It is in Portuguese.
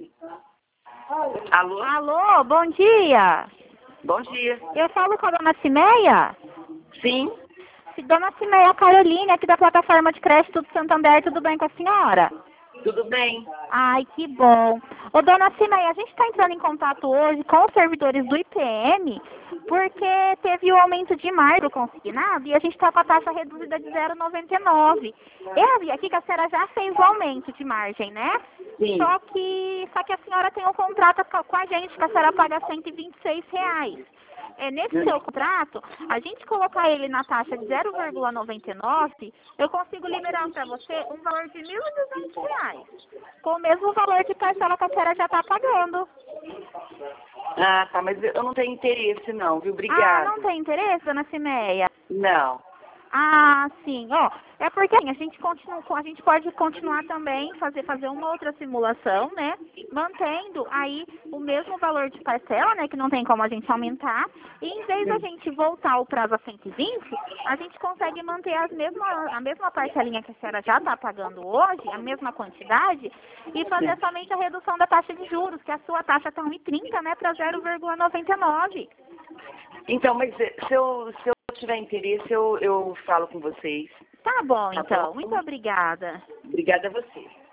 Alô? Alô, bom dia. Bom dia. Eu falo com a dona Cimeia? Sim? Dona Cimeia Caroline, aqui da plataforma de crédito do Santander, tudo bem com a senhora? Tudo bem? Ai, que bom. Ô, dona Cimeia, a gente está entrando em contato hoje com os servidores do IPM, porque teve o aumento de março consignado e a gente está com a taxa reduzida de 0,99. Eu vi aqui que a senhora já fez o aumento de margem, né? Sim. Só que a senhora tem um contrato com a gente, que a senhora paga R$ 126. Nesse seu contrato, a gente colocar ele na taxa de 0,99, eu consigo liberar para você um valor de R$ 1.200, com o mesmo valor de parcela que a senhora já está pagando. Ah, tá, mas eu não tenho interesse não, viu? Ah, Obrigada. não tem interesse, dona Cimeia? Não. Ah, sim, ó, é porque assim, a gente pode continuar também, fazer uma outra simulação, né, mantendo aí o mesmo valor de parcela, né, que não tem como a gente aumentar, e em vez da gente voltar o prazo a 120, a gente consegue manter a mesma parcelinha que a senhora já está pagando hoje, a mesma quantidade, e fazer somente a redução da taxa de juros, que a sua taxa está 1,30, né, para 0,99. Então, mas se eu tiver interesse, eu falo com vocês. Tá bom, Tá então. bom? Muito obrigada. Obrigada a você.